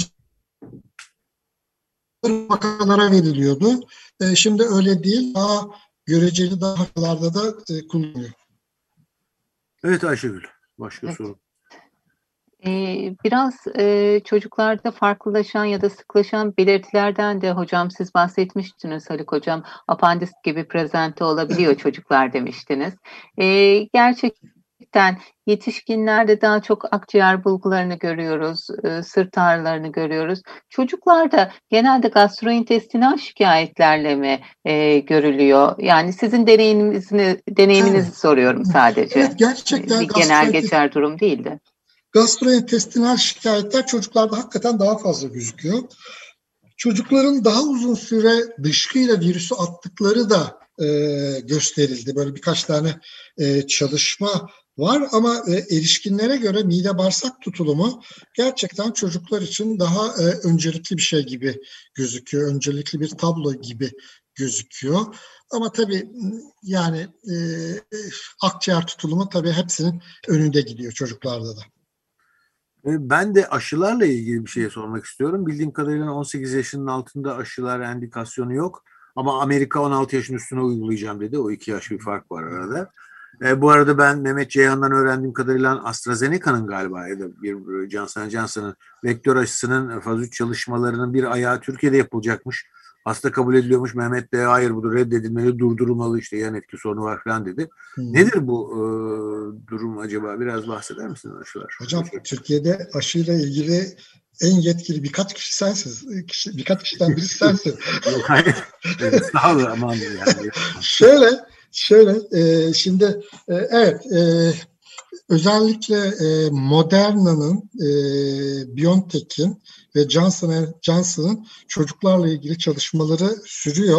vakalara veriliyordu. Şimdi öyle değil. Daha göreceli daha vakalarda da kullanılıyor. Evet Ayşegül. Başka soru. Biraz çocuklarda farklılaşan ya da sıklaşan belirtilerden de hocam siz bahsetmiştiniz Haluk hocam. Apandis gibi prezente olabiliyor çocuklar demiştiniz. Gerçekten yetişkinlerde daha çok akciğer bulgularını görüyoruz, sırt ağrılarını görüyoruz. Çocuklarda genelde gastrointestinal şikayetlerle mi görülüyor? Yani sizin deneyiminizi soruyorum sadece. Evet, gerçekten bir genel geçer durum değil de. Gastrointestinal şikayetler çocuklarda hakikaten daha fazla gözüküyor. Çocukların daha uzun süre dışkıyla virüsü attıkları da gösterildi. Böyle birkaç tane çalışma var ama erişkinlere göre mide bağırsak tutulumu gerçekten çocuklar için daha öncelikli bir şey gibi gözüküyor. Öncelikli bir tablo gibi gözüküyor. Ama tabii yani akciğer tutulumu tabii hepsinin önünde gidiyor çocuklarda da. Ben de aşılarla ilgili bir şey sormak istiyorum. Bildiğim kadarıyla 18 yaşının altında aşılar endikasyonu yok. Ama Amerika 16 yaşın üstüne uygulayacağım dedi. O 2 yaş bir fark var arada. Bu arada ben Mehmet Ceyhan'dan öğrendiğim kadarıyla AstraZeneca'nın galiba ya da bir Johnson Johnson'ın vektör aşısının faz 3 çalışmalarının bir ayağı Türkiye'de yapılacakmış. Hasta kabul ediliyormuş. Mehmet de hayır bu reddedilmeli, durdurulmalı işte yan etki sorunu var falan dedi. Nedir bu durum acaba? Biraz bahseder misiniz aşılar? Hocam Türkiye'de aşıyla ilgili en yetkili birkaç kişi sensiz. Birkaç kişiden birisi sensin. Yok hayır. Sağ olun aman yani. Şimdi evet özellikle Moderna'nın, BioNTech'in ve Johnson Johnson'ın çocuklarla ilgili çalışmaları sürüyor.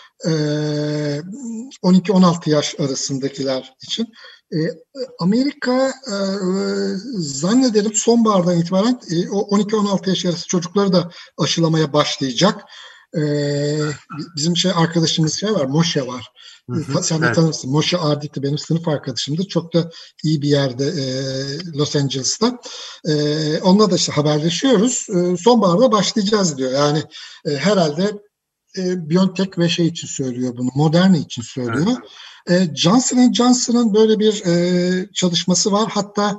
12-16 yaş arasındakiler için. Amerika zannederim sonbahardan itibaren o 12-16 yaş arası çocukları da aşılamaya başlayacak. Bizim arkadaşımız var, Moshe var. Sen de tanırsın. Moshe Arditi benim sınıf arkadaşımdı. Çok da iyi bir yerde Los Angeles'ta. Onunla da haberleşiyoruz. Sonbaharda başlayacağız diyor. Yani herhalde BioNTech ve için söylüyor bunu. Moderna için söylüyor. Evet. Johnson Johnson'ın böyle bir çalışması var. Hatta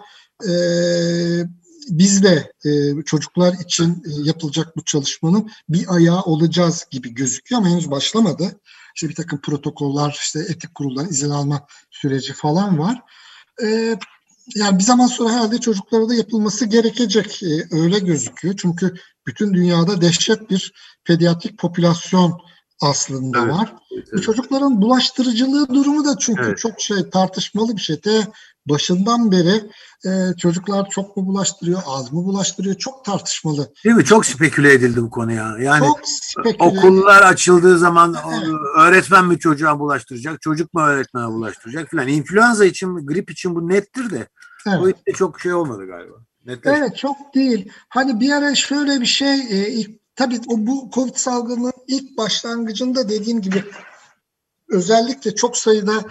biz de çocuklar için yapılacak bu çalışmanın bir ayağı olacağız gibi gözüküyor ama henüz başlamadı. İşte bir takım protokoller, işte etik kuruldan izin alma süreci falan var. Yani bir zaman sonra herhalde çocuklara da yapılması gerekecek. Öyle gözüküyor. Çünkü bütün dünyada dehşet bir pediatrik popülasyon aslında var. Evet. Bu çocukların bulaştırıcılığı durumu da çünkü çok tartışmalı bir şey. Başından beri çocuklar çok mu bulaştırıyor, az mı bulaştırıyor, çok tartışmalı. Değil mi? Çok speküle edildi bu konuya. Yani okullar açıldığı zaman öğretmen mi çocuğa bulaştıracak, çocuk mu öğretmene bulaştıracak filan. İnfluenza için, grip için bu nettir de. Evet. O işte çok olmadı galiba. Netleşti. Evet, çok değil. Hani bir ara şöyle bir şey, tabii bu Covid salgının ilk başlangıcında dediğim gibi özellikle çok sayıda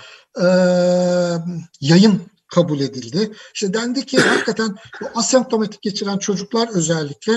yayın kabul edildi. İşte dendi ki hakikaten bu asemptomatik geçiren çocuklar özellikle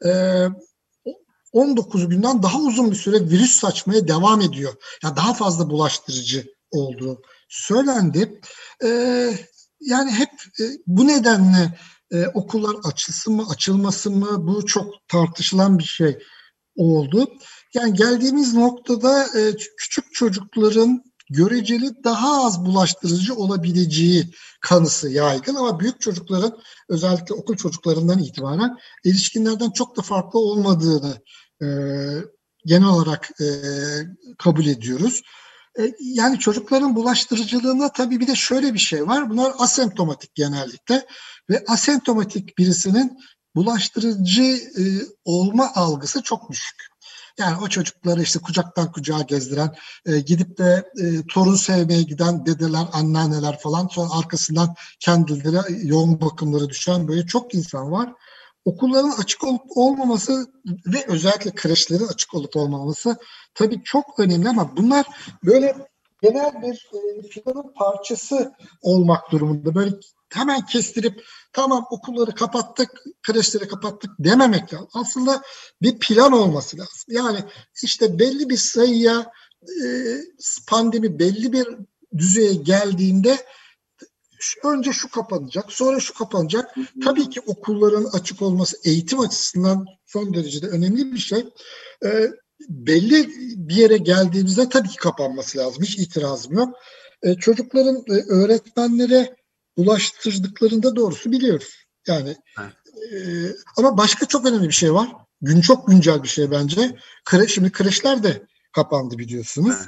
19 günden daha uzun bir süre virüs saçmaya devam ediyor. Yani daha fazla bulaştırıcı olduğu söylendi. Yani hep bu nedenle okullar açılsın mı açılmasın mı bu çok tartışılan bir şey oldu. Yani geldiğimiz noktada küçük çocukların göreceli daha az bulaştırıcı olabileceği kanısı yaygın ama büyük çocukların özellikle okul çocuklarından itibaren erişkinlerden çok da farklı olmadığını genel olarak kabul ediyoruz. Yani çocukların bulaştırıcılığında tabii bir de şöyle bir şey var. Bunlar asemptomatik genellikle ve asemptomatik birisinin bulaştırıcı olma algısı çok düşük. Yani o çocukları işte kucaktan kucağa gezdiren, gidip de torun sevmeye giden dedeler, anneanneler falan sonra arkasından kendileri yoğun bakımlara düşen böyle çok insan var. Okulların açık olup olmaması ve özellikle kreşlerin açık olup olmaması tabii çok önemli ama bunlar böyle genel bir planın parçası olmak durumunda. Böyle hemen kestirip tamam okulları kapattık, kreşleri kapattık dememek lazım. Aslında bir plan olması lazım. Yani işte belli bir sayıya pandemi belli bir düzeye geldiğinde önce şu kapanacak, sonra şu kapanacak. Tabii ki okulların açık olması eğitim açısından son derecede önemli bir şey. Belli bir yere geldiğimizde tabii ki kapanması lazım. Hiç itirazım yok. Çocukların öğretmenlere bulaştırdıklarında doğrusu biliyoruz. Yani ama başka çok önemli bir şey var. Çok güncel bir şey bence. Şimdi kreşler de kapandı biliyorsunuz.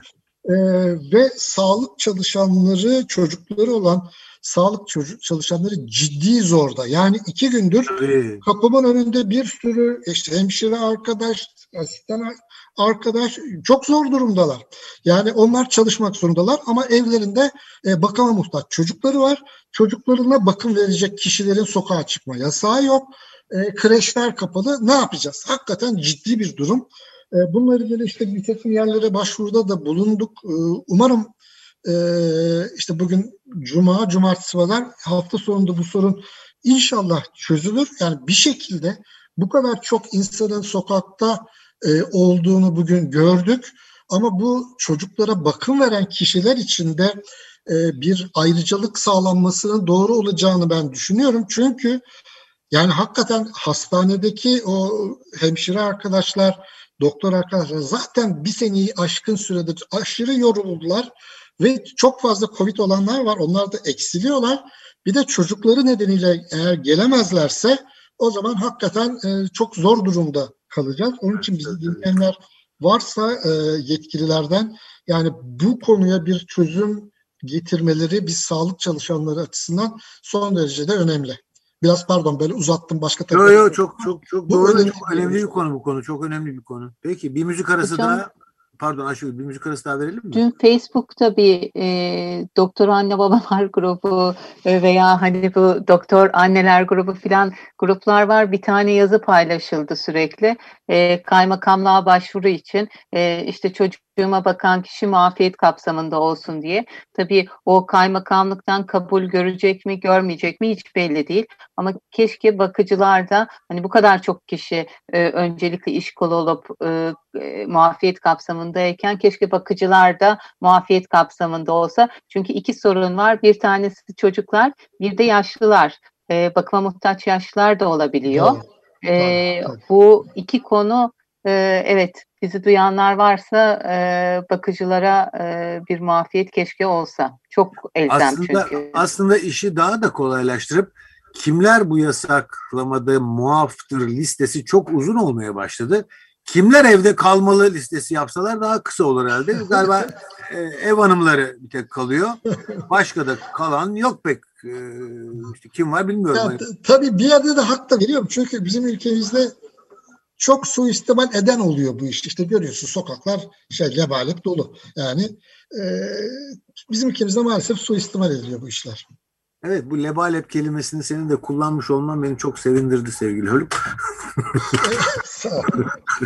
Ve sağlık çalışanları, çocukları olan sağlık çalışanları ciddi zorda. Yani 2 gündür kapımın önünde bir sürü işte hemşire arkadaş, asistan arkadaş çok zor durumdalar. Yani onlar çalışmak zorundalar ama evlerinde bakıma muhtaç çocukları var. Çocuklarına bakım verecek kişilerin sokağa çıkma yasağı yok. Kreşler kapalı. Ne yapacağız? Hakikaten ciddi bir durum. Bunları böyle işte bir takım yerlere başvuruda da bulunduk. Umarım işte bugün cumartesi var. Hafta sonunda bu sorun inşallah çözülür. Yani bir şekilde bu kadar çok insanın sokakta olduğunu bugün gördük. Ama bu çocuklara bakım veren kişiler için de bir ayrıcalık sağlanmasının doğru olacağını ben düşünüyorum. Çünkü yani hakikaten hastanedeki o hemşire arkadaşlar, doktor arkadaşlar zaten bir seneyi aşkın süredir aşırı yoruldular ve çok fazla Covid olanlar var. Onlar da eksiliyorlar. Bir de çocukları nedeniyle eğer gelemezlerse o zaman hakikaten çok zor durumda kalacağız. Onun için bizi dinleyenler varsa yetkililerden yani bu konuya bir çözüm getirmeleri biz sağlık çalışanları açısından son derece de önemli. Biraz pardon böyle uzattım başka tabii. Yok çok doğru, çok önemli bir konu bu konu. Çok önemli bir konu. Peki bir müzik arası daha. Pardon Ayşegül, bir müzik arası daha verelim mi? Dün Facebook'ta bir Doktor Anne Babalar grubu veya hani bu Doktor Anneler grubu filan gruplar var. Bir tane yazı paylaşıldı sürekli. Kaymakamlığa başvuru için işte çocuğuma bakan kişi muafiyet kapsamında olsun diye. Tabii o kaymakamlıktan kabul görecek mi görmeyecek mi hiç belli değil. Ama keşke bakıcılar da hani bu kadar çok kişi öncelikle iş kolu olup muafiyet kapsamındayken keşke bakıcılar da muafiyet kapsamında olsa. Çünkü 2 sorun var. Bir tanesi çocuklar, bir de yaşlılar. Bakıma muhtaç yaşlılar da olabiliyor. Bu 2 konu evet bizi duyanlar varsa bakıcılara bir muafiyet keşke olsa. Çok elzem çünkü. Aslında işi daha da kolaylaştırıp kimler bu yasaklamada muaftır listesi çok uzun olmaya başladı. Kimler evde kalmalı listesi yapsalar daha kısa olur herhalde. Galiba ev hanımları bir tek kalıyor. Başka da kalan yok pek. İşte kim var bilmiyorum. Ya, tabii bir yerde de hak da veriyorum. Çünkü bizim ülkemizde çok suistimal eden oluyor bu iş. İşte görüyorsun sokaklar lebalep dolu. Yani bizim ülkemizde maalesef suistimal ediliyor bu işler. Evet, bu lebalep kelimesini senin de kullanmış olman beni çok sevindirdi sevgili Haluk. Sağ ol.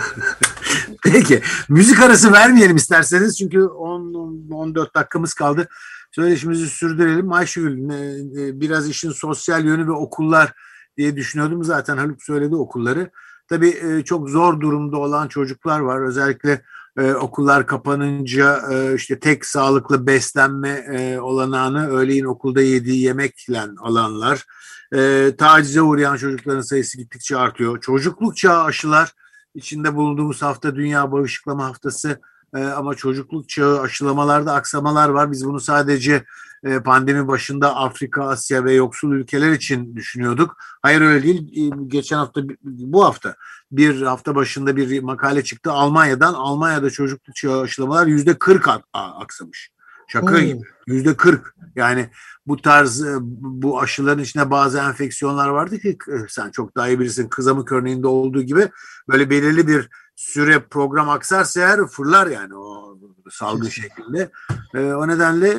Peki, müzik arası vermeyelim isterseniz çünkü 14 dakikamız kaldı. Söyleşimizi sürdürelim. Ayşegül, biraz işin sosyal yönü ve okullar diye düşünüyordum. Zaten Haluk söyledi okulları. Tabii çok zor durumda olan çocuklar var. Özellikle okullar kapanınca işte tek sağlıklı beslenme olanağını öğleyin okulda yediği yemekle alanlar. Tacize uğrayan çocukların sayısı gittikçe artıyor. Çocukluk çağı aşılar, içinde bulunduğumuz hafta Dünya Bağışıklama Haftası ama çocukluk çağı aşılamalarda aksamalar var. Biz bunu sadece pandemi başında Afrika, Asya ve yoksul ülkeler için düşünüyorduk. Hayır öyle değil. Geçen hafta, bu hafta bir hafta başında bir makale çıktı. Almanya'da çocukluk çağı aşılamalar %40 aksamış. Şaka gibi. %40. Yani bu tarz bu aşıların içinde bazı enfeksiyonlar vardı ki sen çok daha iyi bilirsin. Kızamık örneğinde olduğu gibi böyle belirli bir süre program aksarsa eğer fırlar yani o salgın şeklinde. O nedenle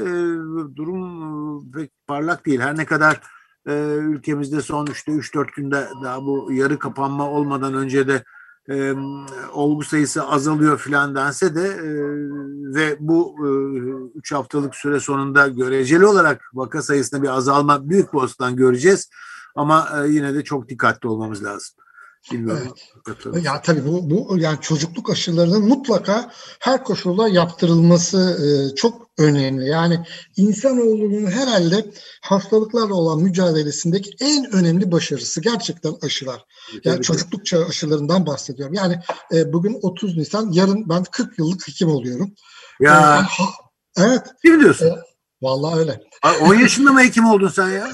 durum pek parlak değil. Her ne kadar ülkemizde son 3-4 günde daha bu yarı kapanma olmadan önce de olgu sayısı azalıyor filan dense de ve bu 3 haftalık süre sonunda göreceli olarak vaka sayısında bir azalma büyük bir olasılıkla göreceğiz. Ama yine de çok dikkatli olmamız lazım. Bilmiyorum. Evet. Ya tabii bu yani çocukluk aşılarının mutlaka her koşulda yaptırılması çok önemli. Yani insanoğlunun herhalde hastalıklarla olan mücadelesindeki en önemli başarısı gerçekten aşılar. Yani çocukluk çağı aşılarından bahsediyorum. Yani bugün 30 Nisan, yarın ben 40 yıllık hekim oluyorum. Ya. Evet. Kim diyorsun? Vallahi öyle. 10 yaşında mı hekim oldun sen ya?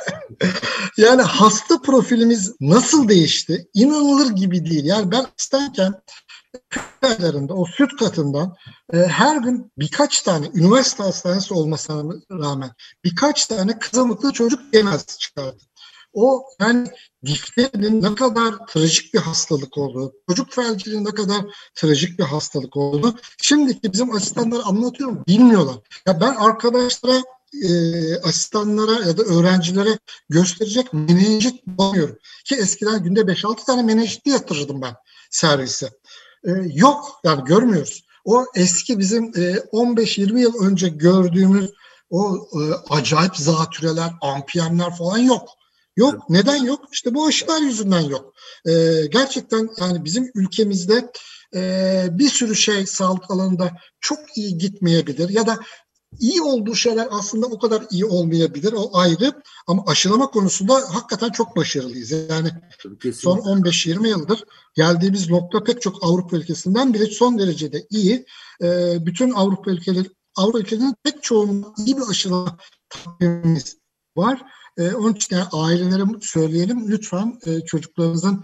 Yani hasta profilimiz nasıl değişti? İnanılır gibi değil. Yani ben isterken aylarında o süt katından her gün birkaç tane, üniversite hastanesi olmasına rağmen birkaç tane kızamıklı çocuk yemez çıkardı. O yani difterinin ne kadar trajik bir hastalık olduğu, çocuk felcinin ne kadar trajik bir hastalık olduğu şimdiki bizim asistanlara anlatıyorum, bilmiyorlar. Ya ben arkadaşlara, asistanlara ya da öğrencilere gösterecek menenjit bulamıyorum. Ki eskiden günde 5-6 tane menenjitli yatırırdım ben servise. Yok yani görmüyoruz. O eski bizim 15-20 yıl önce gördüğümüz o acayip zatüreler, ampiyemler falan yok. Yok. Neden yok? İşte bu aşılar yüzünden yok. Gerçekten yani bizim ülkemizde bir sürü şey sağlık alanında çok iyi gitmeyebilir ya da iyi olduğu şeyler aslında o kadar iyi olmayabilir. O ayrı. Ama aşılama konusunda hakikaten çok başarılıyız. Yani son 15-20 yıldır geldiğimiz nokta pek çok Avrupa ülkesinden bile son derecede iyi. Bütün Avrupa ülkelerinin pek çoğunun iyi bir aşılama takvimimiz var. Onun için yani ailelere söyleyelim lütfen çocuklarınızın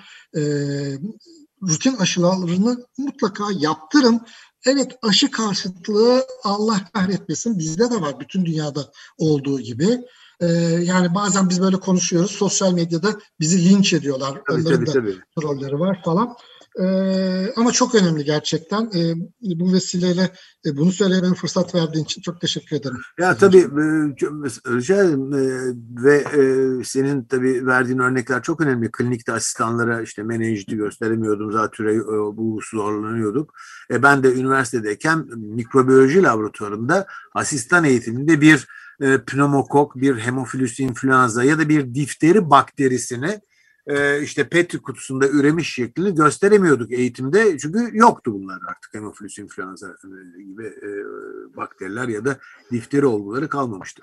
rutin aşılarını mutlaka yaptırın. Evet, aşı karşıtlığı Allah kahretmesin bizde de var, bütün dünyada olduğu gibi. Yani bazen biz böyle konuşuyoruz, sosyal medyada bizi linç ediyorlar. Onların da trolleri var falan. Ama çok önemli gerçekten. Bu vesileyle bunu söylememe fırsat verdiğin için çok teşekkür ederim. Ya tabii rica ederim ve senin tabii verdiğin örnekler çok önemli. Klinikte asistanlara işte menenjiti gösteremiyordum, zatüreyi bu zorlanıyorduk. Ben de üniversitedeyken mikrobiyoloji laboratuvarında asistan eğitiminde bir pneumokok, bir hemofilus influenza ya da bir difteri bakterisini işte Petri kutusunda üremiş şeklini gösteremiyorduk eğitimde. Çünkü yoktu bunlar artık. Hemofilus influenza gibi bakteriler ya da difteri olguları kalmamıştı.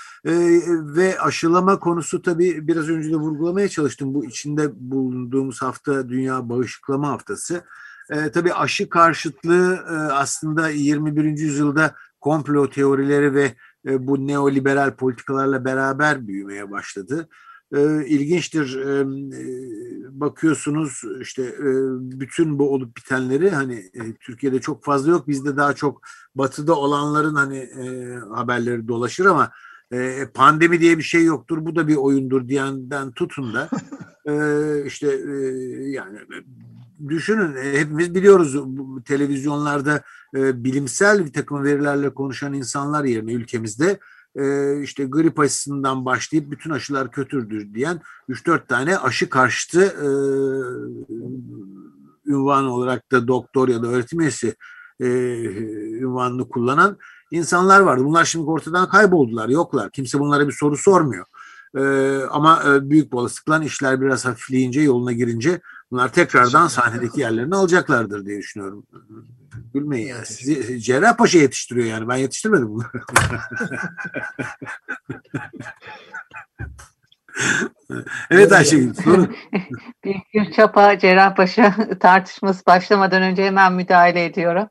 Ve aşılama konusu tabii biraz önce de vurgulamaya çalıştım. Bu içinde bulunduğumuz hafta Dünya Bağışıklama Haftası. Tabii aşı karşıtlığı aslında 21. yüzyılda komplo teorileri ve bu neoliberal politikalarla beraber büyümeye başladı. İlginçtir. Bakıyorsunuz işte bütün bu olup bitenleri hani Türkiye'de çok fazla yok. Bizde daha çok batıda olanların hani haberleri dolaşır ama pandemi diye bir şey yoktur. Bu da bir oyundur diyenden tutun da işte yani düşünün hepimiz biliyoruz televizyonlarda bilimsel bir takım verilerle konuşan insanlar yerine ülkemizde işte grip aşısından başlayıp bütün aşılar kötüdür diyen 3-4 tane aşı karşıtı ünvan olarak da doktor ya da öğretim üyesi ünvanını kullanan insanlar vardı. Bunlar şimdi ortadan kayboldular, yoklar. Kimse bunlara bir soru sormuyor. Ama büyük bir olasılıkla işler biraz hafifleyince, yoluna girince bunlar tekrardan sahnedeki yerlerini alacaklardır diye düşünüyorum. Gülmeyin ya. Sizi Cerrahpaşa yetiştiriyor yani. Ben yetiştirmedim bunları. Evet Ayşegül. Bir çapa Cerrahpaşa tartışması başlamadan önce hemen müdahale ediyorum.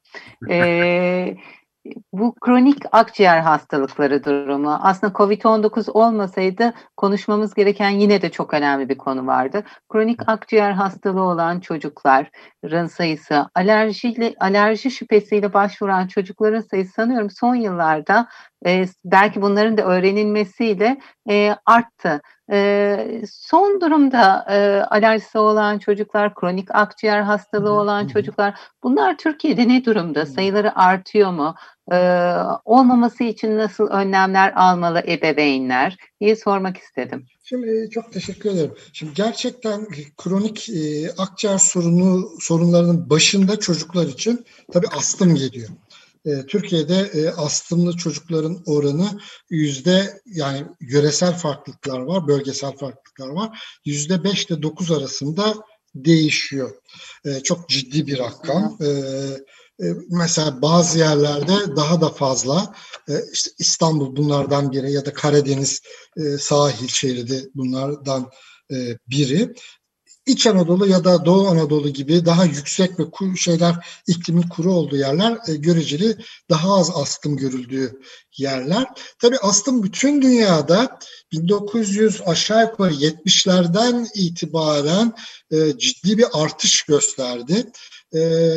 Bu kronik akciğer hastalıkları durumu aslında COVID-19 olmasaydı konuşmamız gereken yine de çok önemli bir konu vardı. Kronik akciğer hastalığı olan çocukların sayısı, alerji şüphesiyle başvuran çocukların sayısı sanıyorum son yıllarda belki bunların da öğrenilmesiyle arttı. Son durumda alerjisi olan çocuklar, kronik akciğer hastalığı olan çocuklar, bunlar Türkiye'de ne durumda? Sayıları artıyor mu? Olmaması için nasıl önlemler almalı ebeveynler diye sormak istedim. Şimdi çok teşekkür ederim. Şimdi gerçekten kronik akciğer sorunlarının başında çocuklar için tabii astım geliyor. Türkiye'de astımlı çocukların oranı yani yöresel farklılıklar var, bölgesel farklılıklar var. %5 ile 9 arasında değişiyor. Çok ciddi bir rakam. Mesela bazı yerlerde daha da fazla, işte İstanbul bunlardan biri ya da Karadeniz sahil şeridi bunlardan biri. İç Anadolu ya da Doğu Anadolu gibi daha yüksek ve iklimin kuru olduğu yerler göreceli daha az astım görüldüğü yerler. Tabii astım bütün dünyada 1900 aşağı yukarı 70'lerden itibaren ciddi bir artış gösterdi.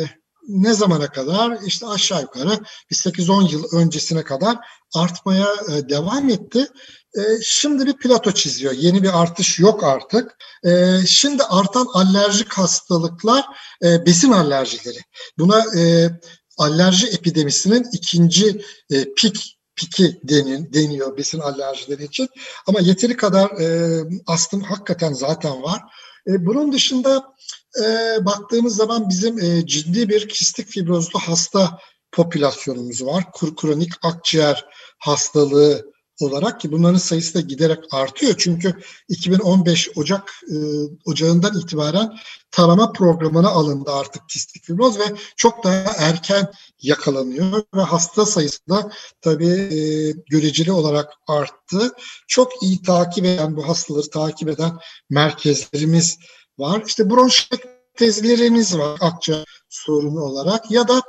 ne zamana kadar? İşte aşağı yukarı bir 8-10 yıl öncesine kadar artmaya devam etti. Şimdi bir plato çiziyor. Yeni bir artış yok artık. Şimdi artan alerjik hastalıklar besin alerjileri. Buna alerji epidemisinin ikinci piki deniyor besin alerjileri için. Ama yeteri kadar astım hakikaten zaten var. Bunun dışında baktığımız zaman bizim ciddi bir kistik fibrozlu hasta popülasyonumuz var. Kronik akciğer hastalığı olarak, ki bunların sayısı da giderek artıyor. Çünkü 2015 Ocağı'ndan itibaren tarama programına alındı artık kistik fibroz ve çok daha erken yakalanıyor ve hasta sayısı da tabii göreceli olarak arttı. Çok iyi takip eden, bu hastaları takip eden merkezlerimiz var. İşte bronşektezlerimiz var akciğer sorunu olarak ya da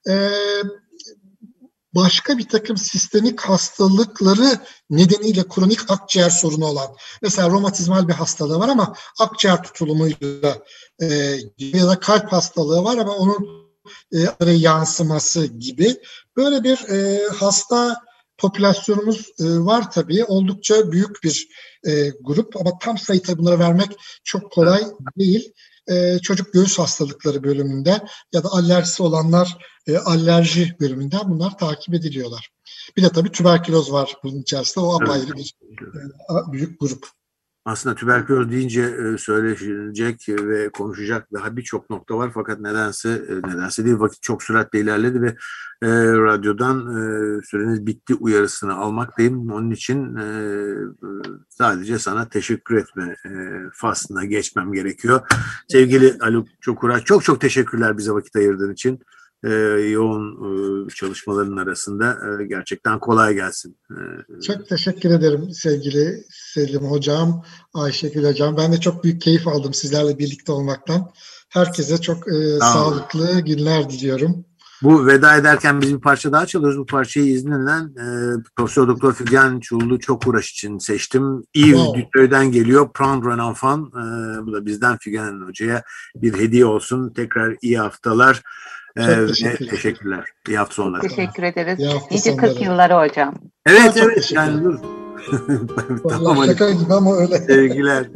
başka bir takım sistemik hastalıkları nedeniyle kronik akciğer sorunu olan, mesela romatizmal bir hastalığı var ama akciğer tutulumuyla ya da kalp hastalığı var ama onun yansıması gibi böyle bir hasta popülasyonumuz var tabii. Oldukça büyük bir grup ama tam sayı tabii bunlara vermek çok kolay değil. Çocuk göğüs hastalıkları bölümünde ya da alerjisi olanlar alerji bölümünden bunlar takip ediliyorlar. Bir de tabii tüberküloz var bunun içerisinde. O apayrı bir büyük grup. Aslında tüberküloz deyince söyleyecek ve konuşacak daha birçok nokta var, fakat nedense değil, vakit çok süratle ilerledi ve radyodan süreniz bitti uyarısını almaktayım. Onun için sadece sana teşekkür etme faslına geçmem gerekiyor. Sevgili Haluk Çokuraş, çok teşekkürler bize vakit ayırdığın için. Yoğun çalışmaların arasında gerçekten kolay gelsin. Çok teşekkür ederim sevgili Selim Hocam, Ayşegül Hocam. Ben de çok büyük keyif aldım sizlerle birlikte olmaktan. Herkese çok sağlıklı günler diliyorum. Bu veda ederken biz bir parça daha çalıyoruz. Bu parçayı izninle Profesör Doktor Figen Çullu Çokuraş için seçtim. Yves Dutreuil'den geliyor. Prendre un enfant. Bu da bizden Figen Hoca'ya bir hediye olsun. Tekrar iyi haftalar. Teşekkürler. İyi hafta sonları. Teşekkür ederiz. Nice 40 yılları hocam. Evet. Yani dur. Tamam, şaka gibi ama öyle. Sevgiler.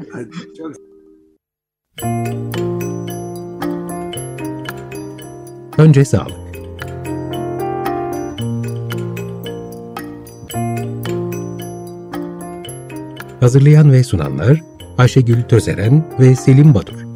Önce sağlık. Hazırlayan ve sunanlar Ayşegül Tözeren ve Selim Badur.